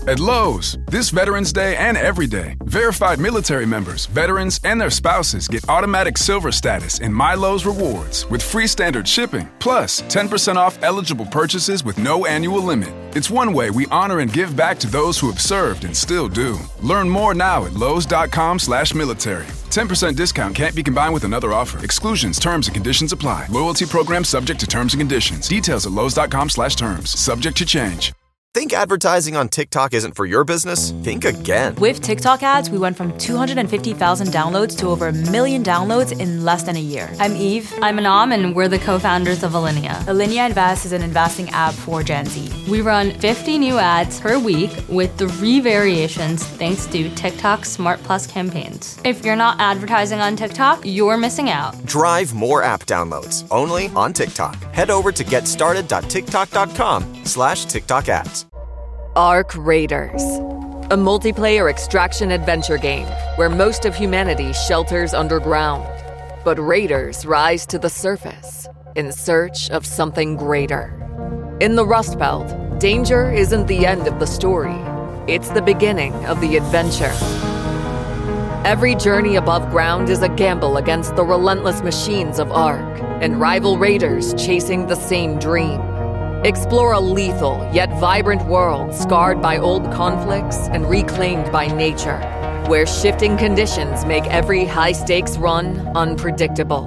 At Lowe's, this Veterans Day and every day, verified military members, veterans, and their spouses get automatic silver status in My Lowe's Rewards with free standard shipping, plus 10% off eligible purchases with no annual limit. It's one way we honor and give back to those who have served and still do. Learn more now at lowes.com/military. 10% discount can't be combined with another offer. Exclusions, terms, and conditions apply. Loyalty program subject to terms and conditions. Details at lowes.com/terms. Subject to change. Think advertising on TikTok isn't for your business? Think again. With TikTok ads, we went from 250,000 downloads to over 1 million downloads in less than a year. I'm Eve. I'm Anam, and we're the co-founders of Alinea. Alinea Invest is an investing app for Gen Z. We run 50 new ads per week with 3 variations thanks to TikTok Smart Plus campaigns. If you're not advertising on TikTok, you're missing out. Drive more app downloads only on TikTok. Head over to getstarted.tiktok.com/TikTok ads. Arc Raiders, a multiplayer extraction adventure game where most of humanity shelters underground. But raiders rise to the surface in search of something greater. In the Rust Belt, danger isn't the end of the story. It's the beginning of the adventure. Every journey above ground is a gamble against the relentless machines of Arc and rival raiders chasing the same dream. Explore a lethal yet vibrant world scarred by old conflicts and reclaimed by nature, where shifting conditions make every high-stakes run unpredictable.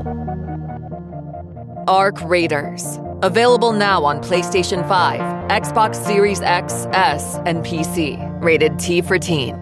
Arc Raiders. Available now on PlayStation 5, Xbox Series X, S, and PC. Rated T for Teen.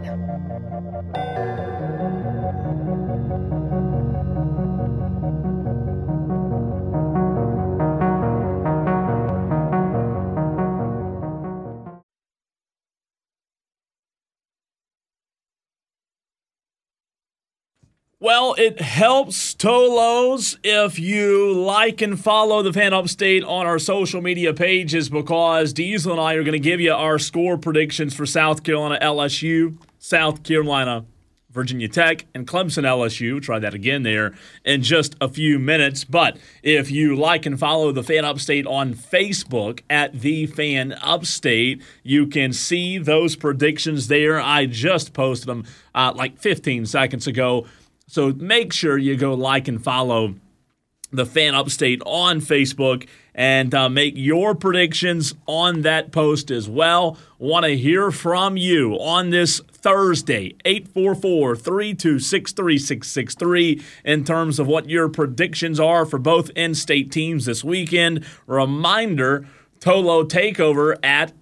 Well, it helps Tolos if you like and follow the Fan Upstate on our social media pages, because Diesel and I are going to give you our score predictions for South Carolina LSU, South Carolina Virginia Tech, and Clemson LSU. Try that again there in just a few minutes. But if you like and follow the Fan Upstate on Facebook at The Fan Upstate, you can see those predictions there. I just posted them like 15 seconds ago. So make sure you go like and follow the Fan Upstate on Facebook and make your predictions on that post as well. Want to hear from you on this Thursday, 844-326-3663, in terms of what your predictions are for both in-state teams this weekend. Reminder, Tolo Takeover at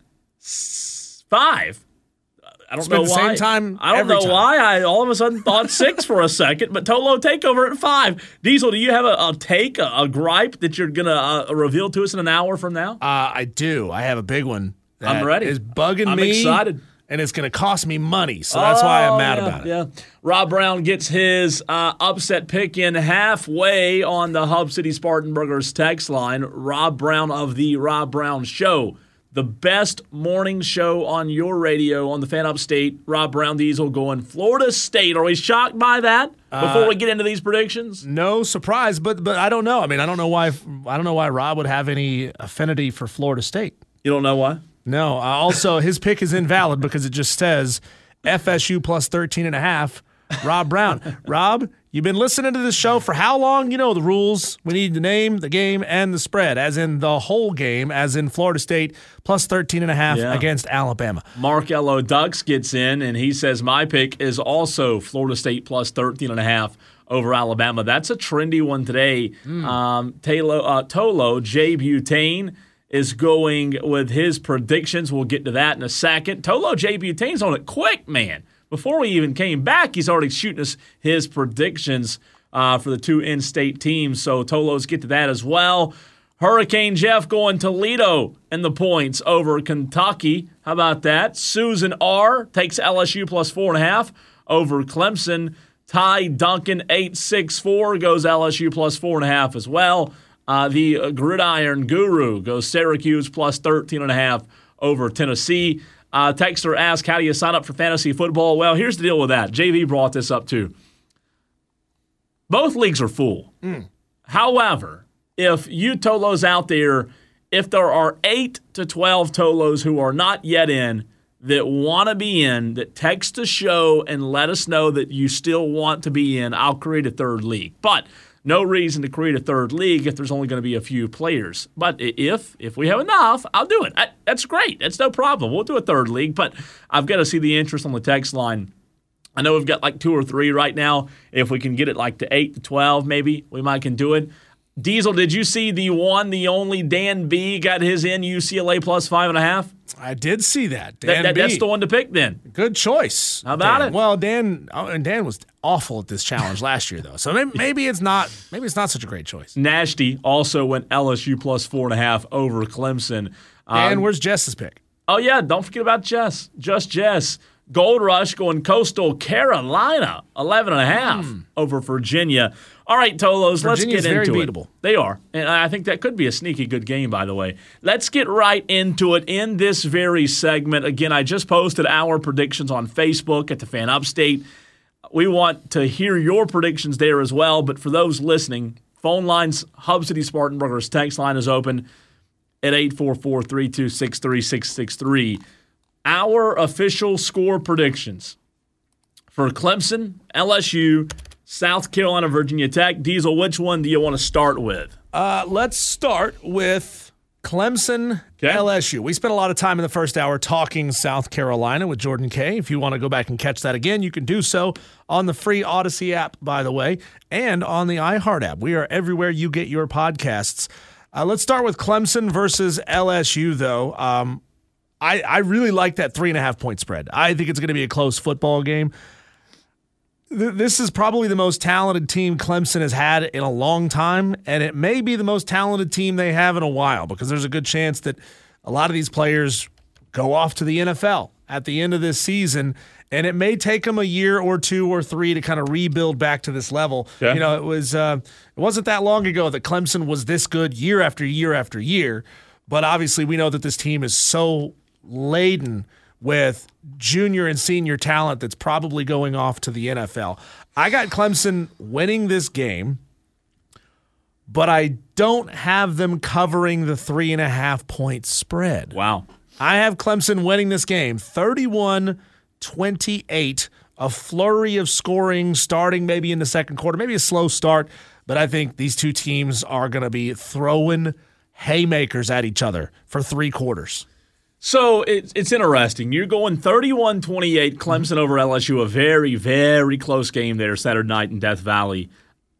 5. I don't know why. Same time I don't know why. I all of a sudden thought 6 for a second, but Tolo Takeover at 5. Diesel, do you have a gripe that you're going to reveal to us in an hour from now? I do. I have a big one. I'm ready. It's bugging me. I'm excited. And it's going to cost me money, so that's why I'm mad about it. Yeah. Rob Brown gets his upset pick in halfway on the Hub City Spartanburgers text line. Rob Brown of The Rob Brown Show. The best morning show on your radio on the Fan Upstate. Rob Brown, Diesel going Florida State. Are we shocked by that before we get into these predictions? No surprise, but I don't know. I mean, I don't know why Rob would have any affinity for Florida State. You don't know why? No. Also, his pick is invalid because it just says FSU plus 13.5. Rob Brown. Rob, you've been listening to this show for how long? You know the rules. We need the name, the game, and the spread, as in the whole game, as in Florida State plus 13.5 against Alabama. Mark Ello Ducks gets in, and he says my pick is also Florida State plus 13.5 over Alabama. That's a trendy one today. Tolo, Jay Butane, is going with his predictions. We'll get to that in a second. Tolo Jay Butane's on it quick, man. Before we even came back, he's already shooting us his predictions for the two in-state teams. So Tolos get to that as well. Hurricane Jeff going Toledo in the points over Kentucky. How about that? Susan R. takes LSU plus 4.5 over Clemson. Ty Duncan 864 goes LSU plus 4.5 as well. The Gridiron Guru goes Syracuse plus 13.5 over Tennessee. Texter asked, how do you sign up for fantasy football? Well, here's the deal with that. JV brought this up too. Both leagues are full. However, if you Tolos out there, if there are 8 to 12 Tolos who are not yet in, that want to be in, that text the show and let us know that you still want to be in, I'll create a third league. But no reason to create a third league if there's only going to be a few players. But if we have enough, I'll do it. That's great. That's no problem. We'll do a third league, but I've got to see the interest on the text line. I know we've got like 2 or 3 right now. If we can get it like to 8 to 12, maybe we might can do it. Diesel, did you see the only Dan B got his in UCLA plus 5.5? I did see that. Dan B. That's the one to pick then. Good choice. How about it? Well, Dan was awful at this challenge last year, though. So maybe it's not such a great choice. Nashty also went LSU plus 4.5 over Clemson. And where's Jess's pick? Oh, yeah, don't forget about Jess. Just Jess. Gold Rush going Coastal Carolina, 11.5 over Virginia. All right, Tolos, let's get into very it. beatable. They are, and I think that could be a sneaky good game, by the way. Let's get right into it in this very segment. Again, I just posted our predictions on Facebook at the Fan Upstate. We want to hear your predictions there as well, but for those listening, phone lines, Hub City Spartanburgers text line is open at 844-326-3663. Our official score predictions for Clemson, LSU, South Carolina, Virginia Tech. Diesel, which one do you want to start with? Let's start with Clemson, LSU. We spent a lot of time in the first hour talking South Carolina with Jordan Kay. If you want to go back and catch that again, you can do so on the free Odyssey app, by the way, and on the iHeart app. We are everywhere you get your podcasts. Let's start with Clemson versus LSU, though. I really like that 3.5 point spread. I think it's going to be a close football game. This is probably the most talented team Clemson has had in a long time, and it may be the most talented team they have in a while because there's a good chance that a lot of these players go off to the NFL at the end of this season, and it may take them a year or 2 or 3 to kind of rebuild back to this level. Yeah. You know, it wasn't that long ago that Clemson was this good year after year after year, but obviously we know that this team is so laden with junior and senior talent that's probably going off to the NFL. I got Clemson winning this game, but I don't have them covering the 3.5 point spread. Wow. I have Clemson winning this game 31-28, a flurry of scoring starting maybe in the second quarter, maybe a slow start, but I think these two teams are going to be throwing haymakers at each other for 3 quarters. So it's interesting. You're going 31-28, Clemson over LSU, a very, very close game there Saturday night in Death Valley.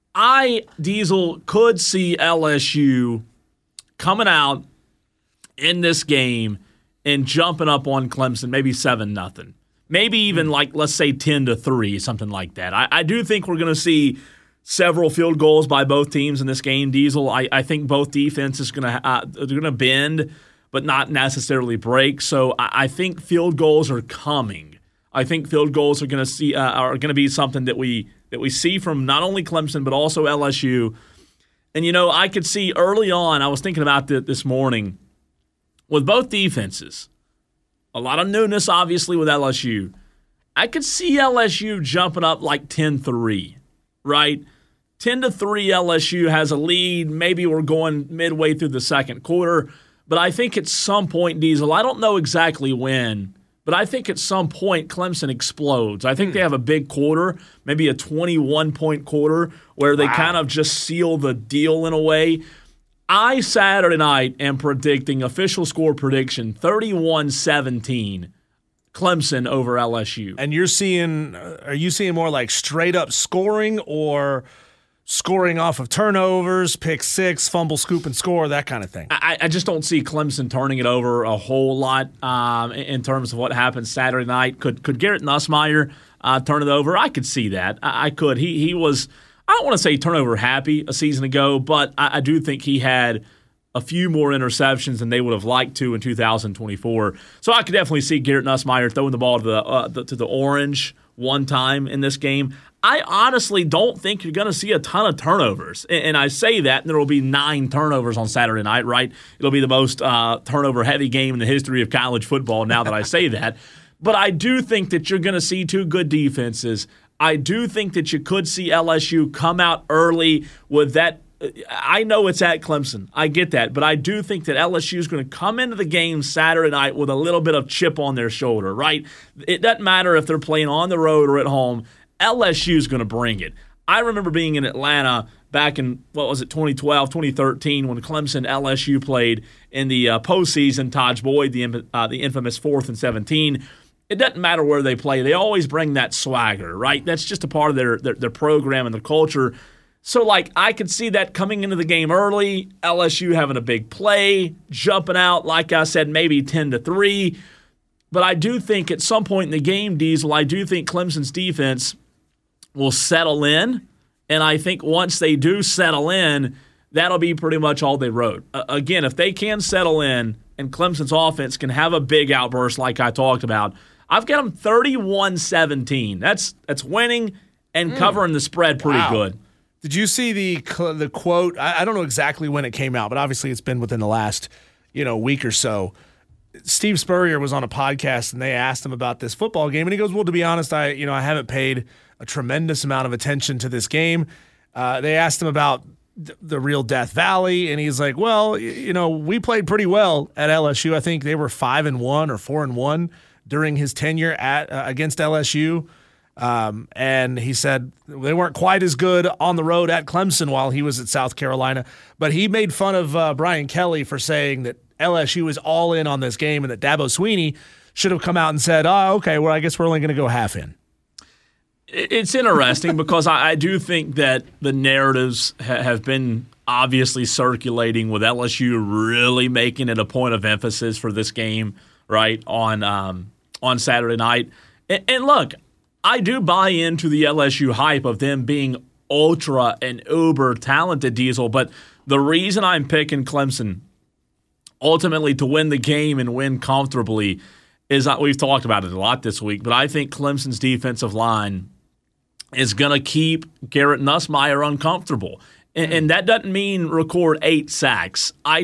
Diesel, could see LSU coming out in this game and jumping up on Clemson, maybe 7-0. Maybe even let's say 10-3, something like that. I do think we're going to see several field goals by both teams in this game, Diesel. I think both defenses are going to bend, but not necessarily break. So I think field goals are coming. I think field goals are going to be something that we see from not only Clemson but also LSU. And I could see early on. I was thinking about this morning with both defenses. A lot of newness, obviously, with LSU. I could see LSU jumping up like 10-3, right? 10-3, LSU has a lead. Maybe we're going midway through the second quarter. But I think at some point, Diesel, I don't know exactly when, but I think at some point Clemson explodes. I think they have a big quarter, maybe a 21-point quarter, where they kind of just seal the deal in a way. I, Saturday night, am predicting, official score prediction, 31-17, Clemson over LSU. And are you seeing more like straight-up scoring or scoring off of turnovers, pick six, fumble, scoop, and score, that kind of thing? I just don't see Clemson turning it over a whole lot in terms of what happened Saturday night. Could Garrett Nussmeier turn it over? I could see that. I could. He was, I don't want to say turnover happy a season ago, but I do think he had a few more interceptions than they would have liked to in 2024. So I could definitely see Garrett Nussmeier throwing the ball to the orange one time in this game. I honestly don't think you're going to see a ton of turnovers. And I say that, and there will be 9 turnovers on Saturday night, right? It'll be the most turnover-heavy game in the history of college football now that I say that. But I do think that you're going to see 2 good defenses. I do think that you could see LSU come out early with that I know it's at Clemson. I get that. But I do think that LSU is going to come into the game Saturday night with a little bit of chip on their shoulder, right? It doesn't matter if they're playing on the road or at home. LSU is going to bring it. I remember being in Atlanta back in, 2012, 2013, when Clemson LSU played in the postseason. Taj Boyd, the infamous 4th and 17. It doesn't matter where they play. They always bring that swagger, right? That's just a part of their program and their culture. So, I could see that coming into the game early, LSU having a big play, jumping out, like I said, maybe 10-3. But I do think at some point in the game, Diesel, I do think Clemson's defense will settle in. And I think once they do settle in, that'll be pretty much all they wrote. Again, if they can settle in and Clemson's offense can have a big outburst like I talked about, I've got them 31-17. That's winning and covering the spread pretty good. Did you see the quote? I don't know exactly when it came out, but obviously it's been within the last week or so. Steve Spurrier was on a podcast and they asked him about this football game, and he goes, "Well, to be honest, I haven't paid a tremendous amount of attention to this game." They asked him about the real Death Valley, and he's like, "Well, we played pretty well at LSU. I think they were 5-1 or 4-1 during his tenure against LSU." And he said they weren't quite as good on the road at Clemson while he was at South Carolina. But he made fun of Brian Kelly for saying that LSU is all in on this game and that Dabo Swinney should have come out and said, "Oh, okay, well, I guess we're only going to go half in." It's interesting because I do think that the narratives have been obviously circulating with LSU really making it a point of emphasis for this game, right, on Saturday night. And look, I do buy into the LSU hype of them being ultra and uber talented, Diesel, but the reason I'm picking Clemson ultimately to win the game and win comfortably is that we've talked about it a lot this week, but I think Clemson's defensive line is going to keep Garrett Nussmeier uncomfortable. And that doesn't mean record 8 sacks. I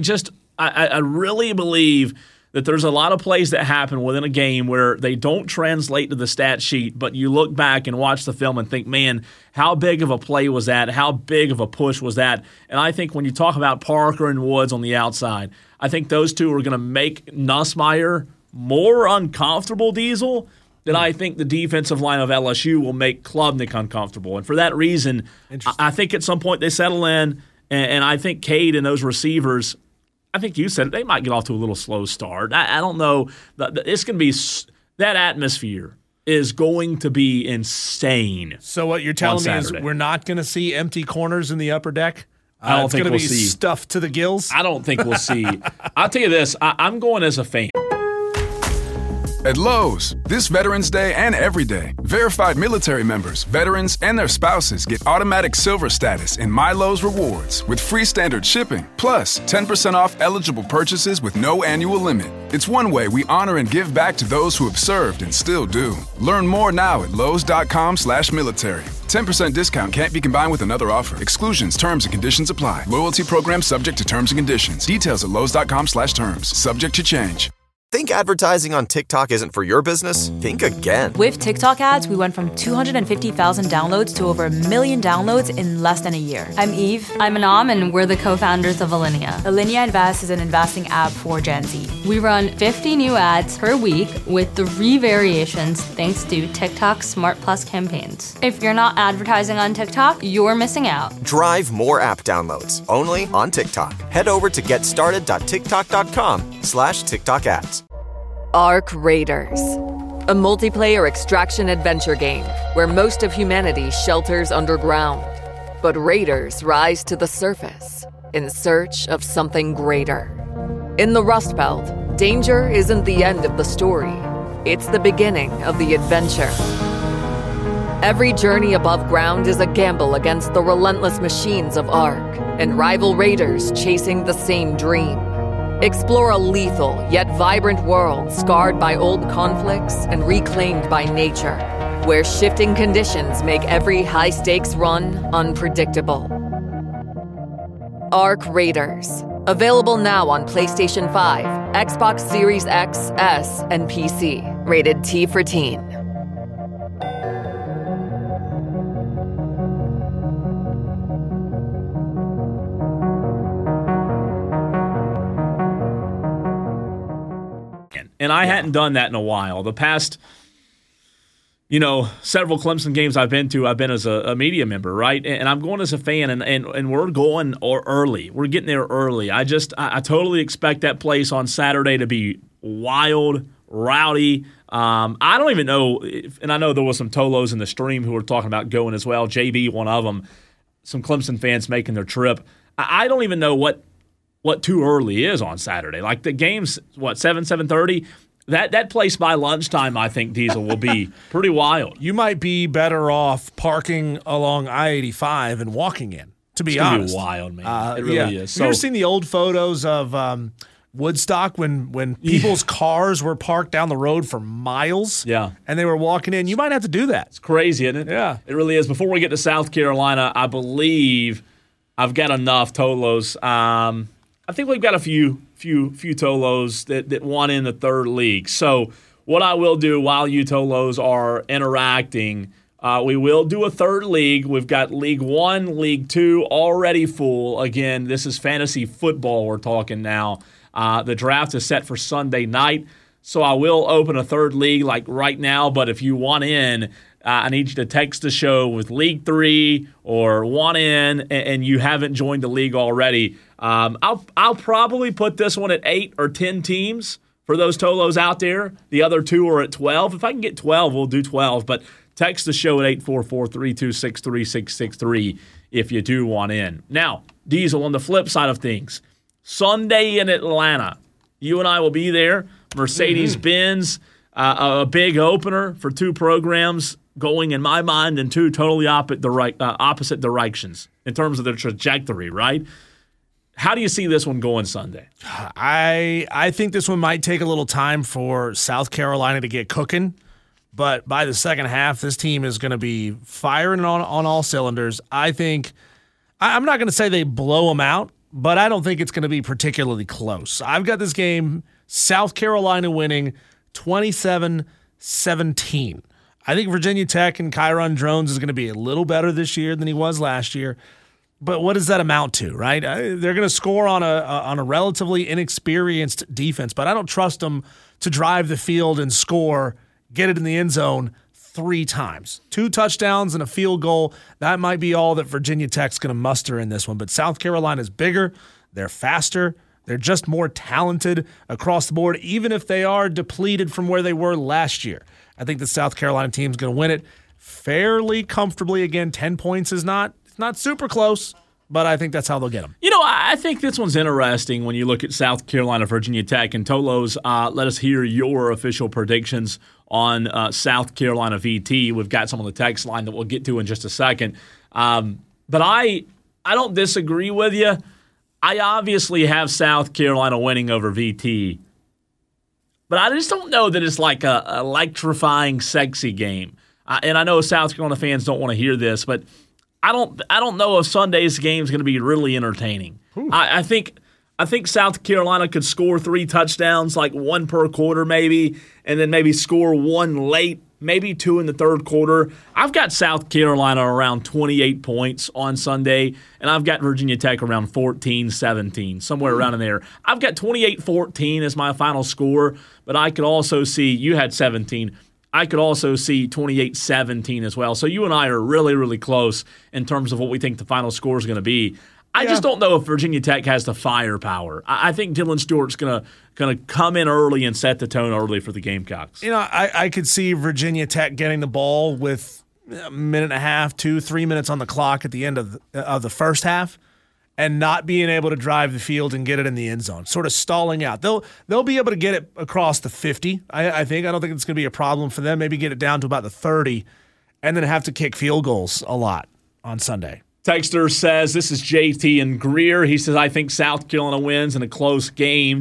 really believe that there's a lot of plays that happen within a game where they don't translate to the stat sheet, but you look back and watch the film and think, man, how big of a play was that? How big of a push was that? And I think when you talk about Parker and Woods on the outside, I think those two are going to make Nussmeier more uncomfortable, Diesel, than I think the defensive line of LSU will make Klubnik uncomfortable. And for that reason, I think at some point they settle in, and I think Cade and those receivers, I think you said it, they might get off to a little slow start. I don't know. It's going to be – that atmosphere is going to be insane. So what you're telling me is we're not going to see empty corners in the upper deck? I don't think we'll see. It's going to be stuffed to the gills? I don't think we'll see. I'll tell you this. I'm going as a fan. At Lowe's, this Veterans Day and every day, verified military members, veterans, and their spouses get automatic silver status in My Lowe's Rewards with free standard shipping, plus 10% off eligible purchases with no annual limit. It's one way we honor and give back to those who have served and still do. Learn more now at Lowes.com/military. 10% discount can't be combined with another offer. Exclusions, terms, and conditions apply. Loyalty program subject to terms and conditions. Details at Lowes.com/terms. Subject to change. Think advertising on TikTok isn't for your business? Think again. With TikTok ads, we went from 250,000 downloads to over 1 million downloads in less than a year. I'm Eve. I'm Anam, and we're the co-founders of Alinea. Alinea Invest is an investing app for Gen Z. We run 50 new ads per week with 3 variations thanks to TikTok Smart Plus campaigns. If you're not advertising on TikTok, you're missing out. Drive more app downloads only on TikTok. Head over to getstarted.tiktok.com/TikTok ads. Arc Raiders, a multiplayer extraction adventure game where most of humanity shelters underground, but raiders rise to the surface in search of something greater. In the Rust Belt, danger isn't the end of the story, it's the beginning of the adventure. Every journey above ground is a gamble against the relentless machines of Arc and rival raiders chasing the same dream. Explore a lethal yet vibrant world scarred by old conflicts and reclaimed by nature, where shifting conditions make every high-stakes run unpredictable. Arc Raiders. Available now on PlayStation 5, Xbox Series X, S, and PC. Rated T for Teen. And I hadn't done that in a while. The past, several Clemson games I've been to, I've been as a media member, right? And I'm going as a fan, and we're going early. We're getting there early. I totally expect that place on Saturday to be wild, rowdy. I don't even know, and I know there was some Tolos in the stream who were talking about going as well. JB, one of them, some Clemson fans making their trip. I don't even know what too early is on Saturday. Like the game's, 7:30? That place by lunchtime, I think, Diesel, will be pretty wild. You might be better off parking along I-85 and walking in, to be honest. It's going to be wild, man. It really is. Have you ever seen the old photos of Woodstock when people's cars were parked down the road for miles? Yeah. And they were walking in. You might have to do that. It's crazy, isn't it? Yeah. It really is. Before we get to South Carolina, I believe I've got enough Tolos. I think we've got a few Tolos that won in the third league. So what I will do while you Tolos are interacting, we will do a third league. We've got League 1, League 2 already full. Again, this is fantasy football we're talking now. The draft is set for Sunday night. So I will open a third league like right now, but if you want in, I need you to text the show with League 3 or want in and you haven't joined the league already. I'll probably put this one at 8 or 10 teams for those Tolos out there. The other 2 are at 12. If I can get 12, we'll do 12. But text the show at 844-326-3663 if you do want in. Now, Diesel, on the flip side of things, Sunday in Atlanta, you and I will be there. Mercedes-Benz, a big opener for 2 programs going, in my mind, in 2 totally opposite directions in terms of their trajectory, right? How do you see this one going Sunday? I think this one might take a little time for South Carolina to get cooking, but by the second half, this team is going to be firing on all cylinders. I think I'm not going to say they blow them out, but I don't think it's going to be particularly close. I've got this game, South Carolina winning 27-17. I think Virginia Tech and Kyron Drones is going to be a little better this year than he was last year. But what does that amount to, right? They're going to score on a relatively inexperienced defense, but I don't trust them to drive the field and score, get it in the end zone 3 times. 2 touchdowns and a field goal, that might be all that Virginia Tech's going to muster in this one. But South Carolina's bigger, they're faster, they're just more talented across the board, even if they are depleted from where they were last year. I think the South Carolina team's going to win it fairly comfortably. Again, 10 points is not super close, but I think that's how they'll get them. I think this one's interesting when you look at South Carolina, Virginia Tech, and Tolos. Let us hear your official predictions on South Carolina VT. We've got some on the text line that we'll get to in just a second. But I don't disagree with you. I obviously have South Carolina winning over VT. But I just don't know that it's like a electrifying, sexy game. And I know South Carolina fans don't want to hear this, but I don't know if Sunday's game is going to be really entertaining. I think South Carolina could score 3 touchdowns, like 1 per quarter maybe, and then maybe score 1 late, maybe 2 in the third quarter. I've got South Carolina around 28 points on Sunday, and I've got Virginia Tech around 14-17, somewhere around in there. I've got 28-14 as my final score, but I could also see, you had 17, I could also see 28-17 as well. So you and I are really, really close in terms of what we think the final score is going to be. I just don't know if Virginia Tech has the firepower. I think Dylan Stewart's going to come in early and set the tone early for the Gamecocks. I could see Virginia Tech getting the ball with a minute and a half, 2-3 minutes on the clock at the end of the first half, and not being able to drive the field and get it in the end zone, sort of stalling out. They'll be able to get it across the 50, I think. I don't think it's going to be a problem for them. Maybe get it down to about the 30, and then have to kick field goals a lot on Sunday. Texter says, this is JT and Greer. He says, I think South Carolina wins in a close game,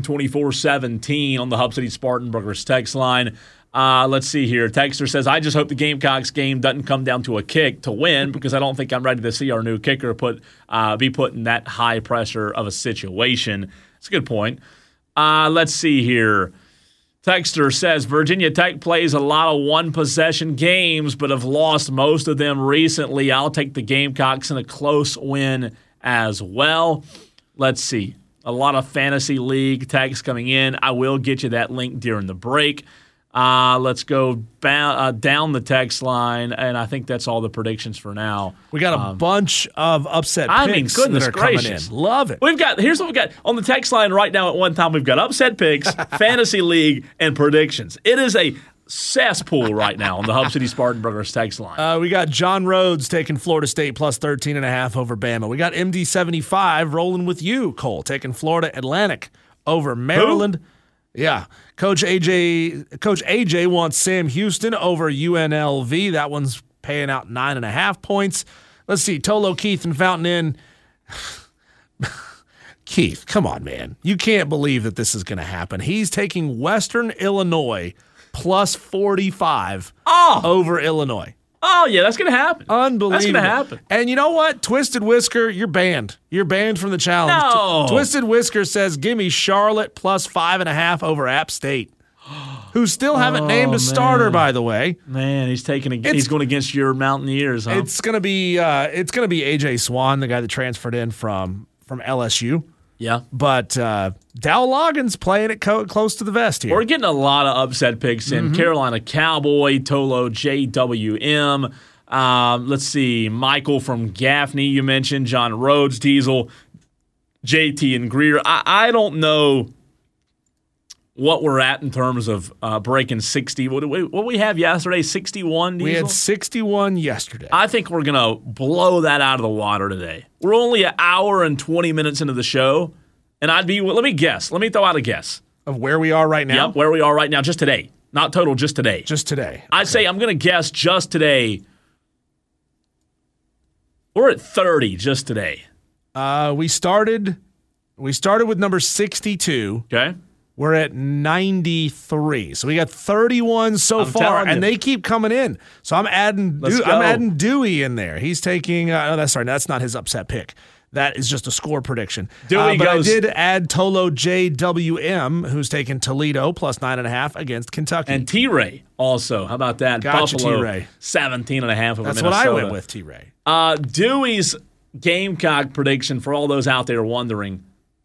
24-17 on the Hub City Spartanburgers text line. Let's see here. Texter says, I just hope the Gamecocks game doesn't come down to a kick to win because I don't think I'm ready to see our new kicker be put in that high pressure of a situation. It's a good point. Let's see here. Texter says, Virginia Tech plays a lot of one-possession games but have lost most of them recently. I'll take the Gamecocks in a close win as well. Let's see. A lot of fantasy league texts coming in. I will get you that link during the break. Let's go down the text line, and I think that's all the predictions for now. We got a bunch of upset picks goodness that are gracious. coming in. Love it. Here's what we've got on the text line right now. At one time, we've got upset picks, fantasy league, and predictions. It is a cesspool right now on the Hub City Spartanburgers text line. We got John Rhodes taking Florida State plus 13.5 over Bama. We got MD75 rolling with you, Cole, taking Florida Atlantic over Maryland. Who? Yeah. Coach AJ wants Sam Houston over UNLV. That one's paying out 9.5 points. Let's see. Tolo, Keith, and Fountain Inn. Keith, come on, man. You can't believe that this is going to happen. He's taking Western Illinois plus 45 over Illinois. Oh, yeah, that's going to happen. Unbelievable. That's going to happen. And you know what? Twisted Whisker, you're banned. You're banned from the challenge. No. Twisted Whisker says, give me Charlotte plus 5.5 over App State, who still haven't named a starter, by the way. Man, he's going against your Mountaineers, huh? It's going to be AJ Swan, the guy that transferred in from LSU. Yeah. But Dow Loggins playing it close to the vest here. We're getting a lot of upset picks in. Carolina Cowboy, Tolo JWM. Let's see. Michael from Gaffney, you mentioned. John Rhodes, Diesel, JT, and Greer. I don't know what we're at in terms of breaking 60. What we have yesterday, 61, Diesel? We had 61 yesterday. I think we're going to blow that out of the water today. We're only an hour and 20 minutes into the show, and let me guess. Let me throw out a guess. Of where we are right now? Yep, where we are right now, just today. Not total, just today. Just today. I'd say I'm going to guess just today. We're at 30 just today. We started with number 62. Okay. We're at 93. So we got 31 so far, and they keep coming in. So I'm adding Dewey in there. He's taking that's not his upset pick. That is just a score prediction. But I did add Tolo JWM, who's taking Toledo plus 9.5 against Kentucky. And T-Ray also. How about that? Gotcha, Buffalo, T-Ray. 17.5 over Minnesota. That's what I went with, T-Ray. Dewey's Gamecock prediction, for all those out there wondering,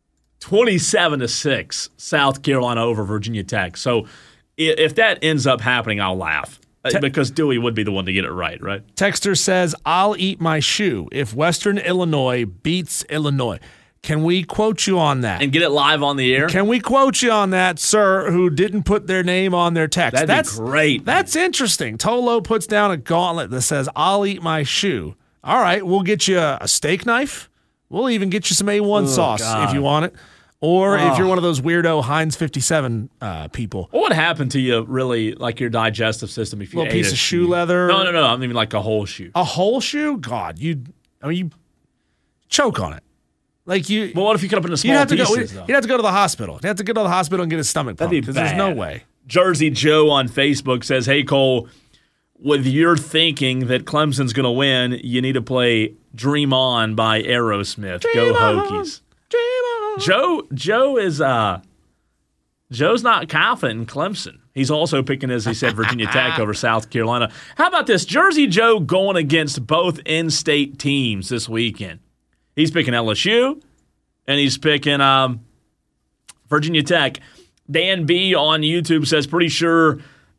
27-6, South Carolina over Virginia Tech. So if that ends up happening, I'll laugh. Because Dewey would be the one to get it right? Texter says, I'll eat my shoe if Western Illinois beats Illinois. Can we quote you on that? And get it live on the air? Can we quote you on that, sir, who didn't put their name on their text? That's great. That's interesting. Tolo puts down a gauntlet that says, I'll eat my shoe. All right, we'll get you a steak knife. We'll even get you some A1 sauce if you want it. Or if you're one of those weirdo Heinz 57 people. What would happen to you, really, like your digestive system if you ate a piece of shoe leather? No. I mean like a whole shoe. A whole shoe? God, you choke on it. Like you. Well, what if you cut up into small pieces? You'd have to go to the hospital. You'd have to go to the hospital and get his stomach pumped. Because there's no way. Jersey Joe on Facebook says, "Hey Cole, with your thinking that Clemson's going to win, you need to play Dream On by Aerosmith. Go Hokies." Joe is Joe's not confident in Clemson. He's also picking, as he said, Virginia Tech over South Carolina. How about this? Jersey Joe going against both in-state teams this weekend. He's picking LSU, and he's picking Virginia Tech. Dan B on YouTube says, pretty sure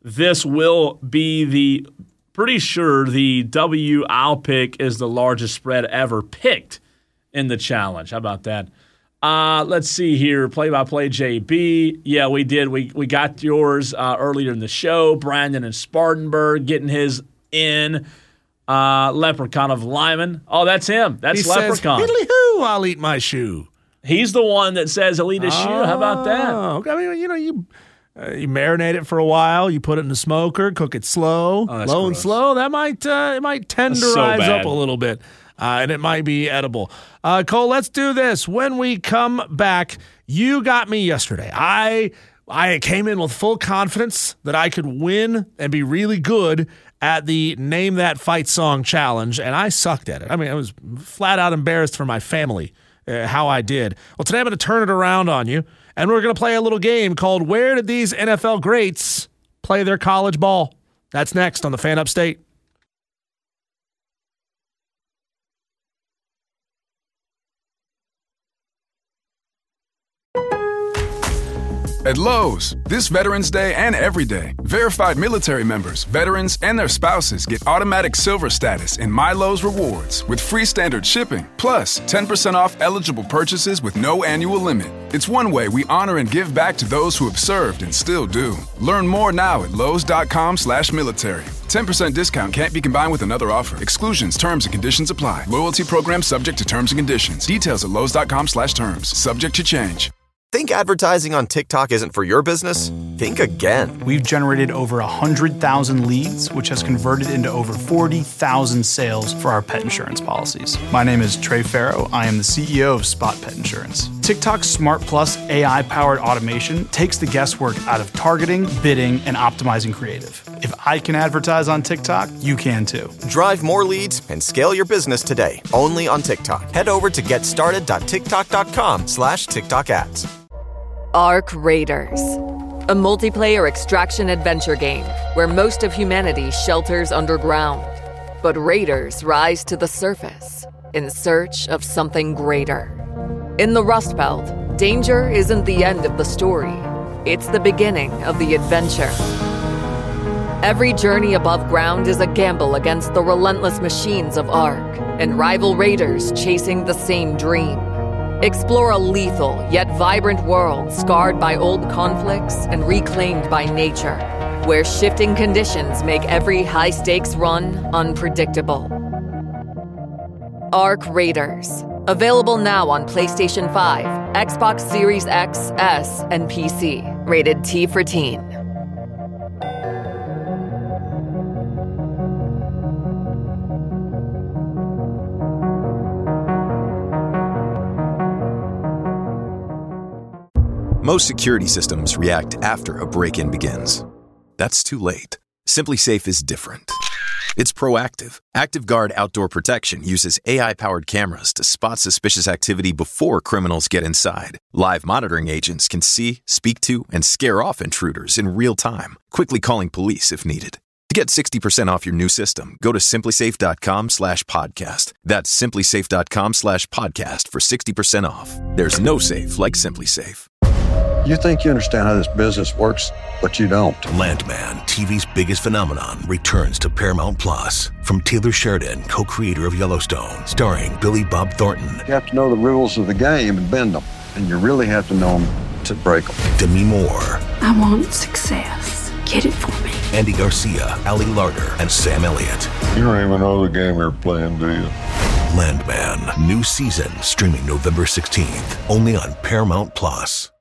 the W I'll pick is the largest spread ever picked in the challenge. How about that? Let's see here. Play-by-play JB. Yeah, we did. We got yours earlier in the show. Brandon and Spartanburg getting his in. Leprechaun of Lyman. Oh, that's him. That's Leprechaun. Says, "Hiddly-hoo, I'll eat my shoe." He's the one that says he'll eat his shoe. How about that? I mean, you marinate it for a while. You put it in the smoker, cook it slow, low and slow. That might tenderize up a little bit. And it might be edible. Cole, let's do this. When we come back, you got me yesterday. I came in with full confidence that I could win and be really good at the Name That Fight Song challenge, and I sucked at it. I mean, I was flat out embarrassed for my family how I did. Well, today I'm going to turn it around on you, and we're going to play a little game called Where Did These NFL Greats Play Their College Ball? That's next on the Fan Upstate. At Lowe's, this Veterans Day and every day, verified military members, veterans, and their spouses get automatic silver status in My Lowe's Rewards with free standard shipping, plus 10% off eligible purchases with no annual limit. It's one way we honor and give back to those who have served and still do. Learn more now at lowes.com/military. 10% discount can't be combined with another offer. Exclusions, terms, and conditions apply. Loyalty program subject to terms and conditions. Details at lowes.com/terms. Subject to change. Think advertising on TikTok isn't for your business? Think again. We've generated over 100,000 leads, which has converted into over 40,000 sales for our pet insurance policies. My name is Trey Farrow. I am the CEO of Spot Pet Insurance. TikTok's Smart Plus AI-powered automation takes the guesswork out of targeting, bidding, and optimizing creative. If I can advertise on TikTok, you can too. Drive more leads and scale your business today, only on TikTok. Head over to getstarted.tiktok.com/TikTok ads. Ark Raiders, a multiplayer extraction adventure game where most of humanity shelters underground. But raiders rise to the surface in search of something greater. In the Rust Belt, danger isn't the end of the story. It's the beginning of the adventure. Every journey above ground is a gamble against the relentless machines of Ark and rival raiders chasing the same dream. Explore a lethal yet vibrant world scarred by old conflicts and reclaimed by nature, where shifting conditions make every high-stakes run unpredictable. Ark Raiders. Available now on PlayStation 5, Xbox Series X, S, and PC. Rated T for Teen. Most security systems react after a break-in begins. That's too late. SimpliSafe is different. It's proactive. ActiveGuard Outdoor Protection uses AI-powered cameras to spot suspicious activity before criminals get inside. Live monitoring agents can see, speak to, and scare off intruders in real time, quickly calling police if needed. To get 60% off your new system, go to simplisafe.com/podcast. That's simplisafe.com/podcast for 60% off. There's no safe like SimpliSafe. You think you understand how this business works, but you don't. Landman, TV's biggest phenomenon, returns to Paramount Plus. From Taylor Sheridan, co-creator of Yellowstone, starring Billy Bob Thornton. You have to know the rules of the game and bend them, and you really have to know them to break them. Demi Moore. I want success. Get it for me. Andy Garcia, Ali Larter, and Sam Elliott. You don't even know the game you're playing, do you? Landman, new season, streaming November 16th, only on Paramount Plus.